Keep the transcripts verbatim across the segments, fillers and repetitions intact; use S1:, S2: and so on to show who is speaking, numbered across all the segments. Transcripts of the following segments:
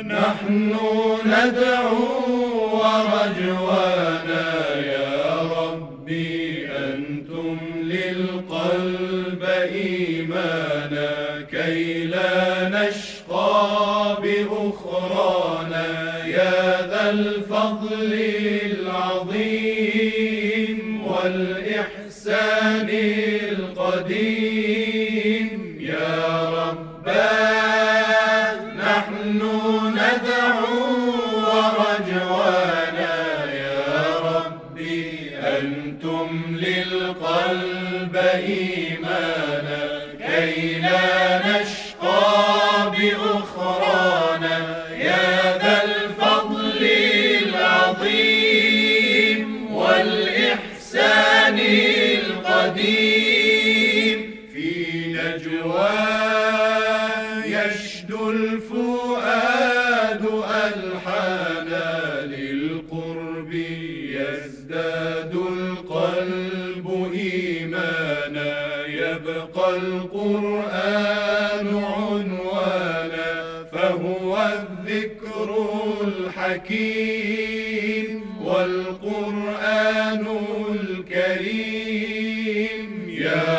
S1: نحن ندعو ورجوانا يا ربي أن تملي القلب إيمانا كي لا نشقى بأخرانا يا ذا الفضل العظيم والإحسان القديم يا ربنا نحن ندعو ورجوانا يا ربي أن تملي القلب إيمانا كي لا نشقى بأخرانا يا ذا الفضل العظيم والإحسان القديم في نجوى يشدو الفؤاد ألحانا للقرب يزداد القلب إيمانا يبقى القرآن عنوانا فهو الذكر الحكيم والقرآن الكريم يا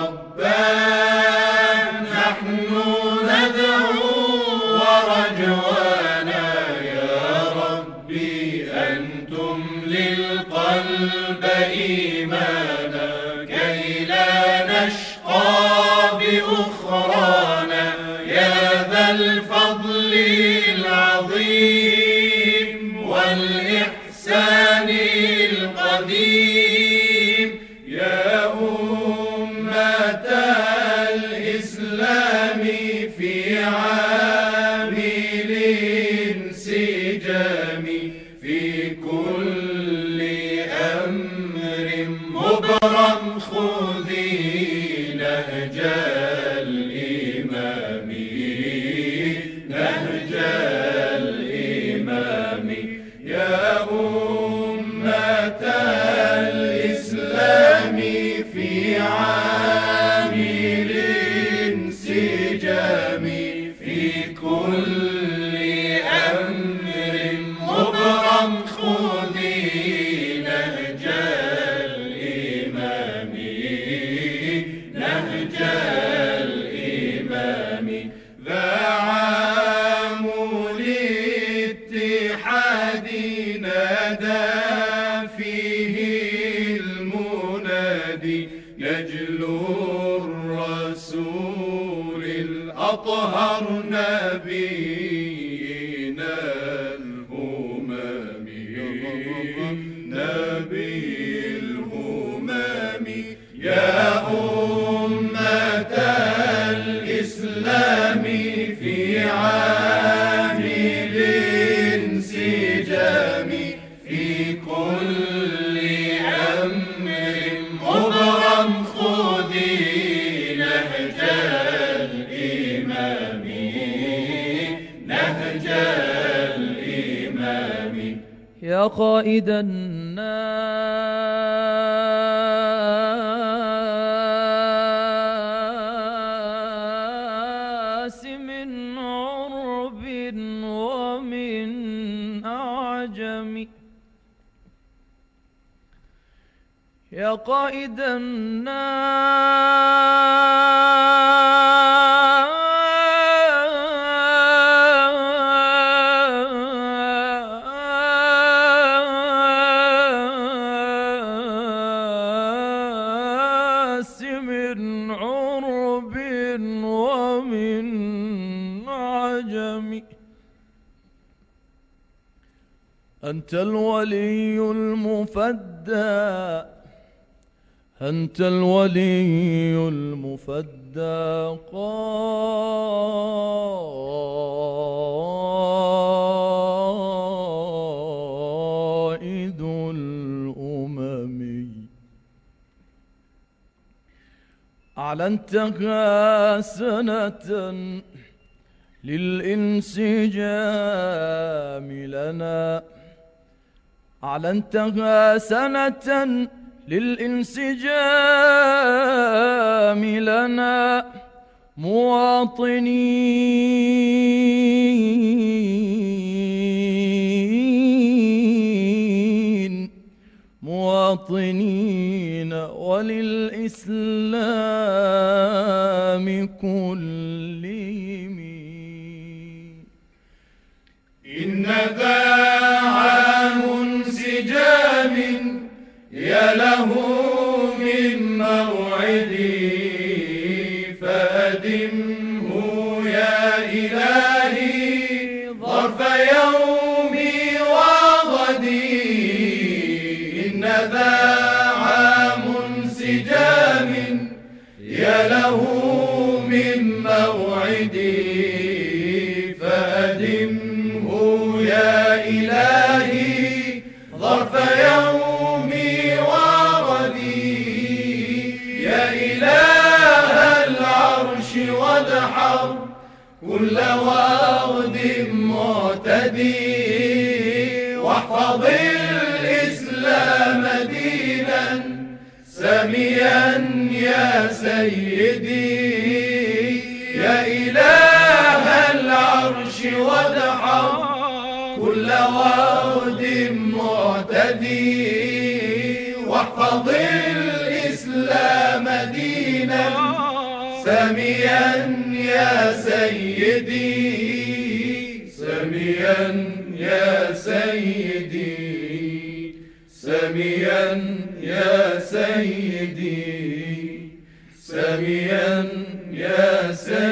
S1: ربنا نحن ندعو ورجوانا يا ربي أن تملي القلب إيمانا كي لا نشقى بأخرانا يا ذا الفضل العظيم والإحسان القديم يا أمة الإسلام في عامل انسجام في كل أمر مبرم خذي نهج الإمام نهج الإمام يا أمة الإسلام في عامل انسجام في كل أمر مبرم خذي نهج الإمام نهج الإمام ذا عام الاتحاد نادى فيه المنادي نجل الرسول الأطهر نبينا الهمام نبي الهمام يا أمة الإسلام في عامل انسجام في كل أمر مبرم خذي نهج الإمام نهج الإمام
S2: يا قائد الناس من عرب ومن أعجم يا قائد الناس من عرب ومن عجم أنت الولي المفدى أنت الولي المفدى قائد الأمم أعلنتها سنة للانسجام لنا أعلنتها سنة للانسجام لنا مواطنين المليم.
S1: إن ذا عام انسجام يا له من موعدي، فأدمه يا إلهي ظرف يومي وغدي. إن ذا عام انسجام يا له من موعدي، فأدمه يا إلهي ظرف يومي وغدي. يا إله العرش وادحر كل وغد معتدي، واحفظ الإسلام دينا ساميا يا سيدي. يا إله العرش وادحر كل وغد معتدي، واحفظ الإسلام دينا ساميا يا سيدي. ساميا يا سيدي، ساميا يا سيدي، ساميا يا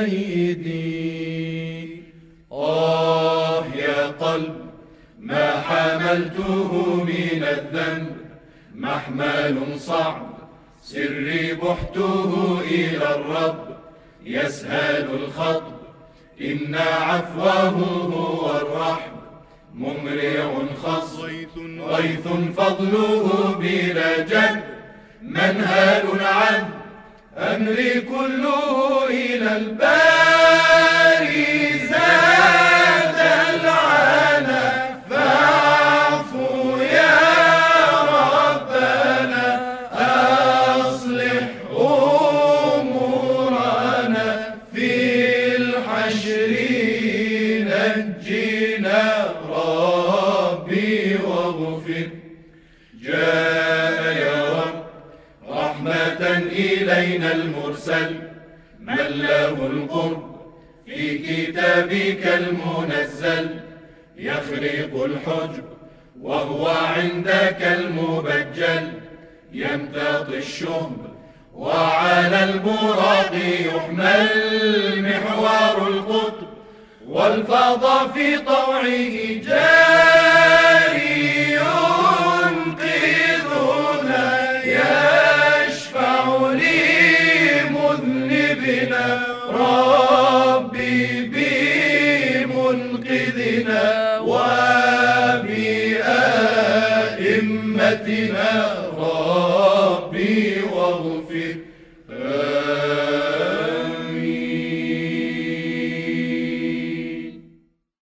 S1: سيدي. آه يا قلب ما حملته من الذنب، محمل صعب سري بحته إلى الرب. يسهل الخطب إن عفوه هو الرحب، ممرع خص غيث فضله بلا جد. منهال عذب أمري كله إلى الباري، زاد العنا فاعفو يا ربنا، أصلح أمورنا في الحشر نجنا ربي واغفر. جاء يا رب رحمة إلينا المرسل، من له القرب في كتابك المنزل. يخرق الحجب وهو عندك المبجل، يمتطي الشهب وعلى البراق يحمل. محور القطب والفضاء في طوعه جاري، ينقذنا يشفع لمذنبنا. ربي بمنقذنا وبأئمتنا، ربي واغفر.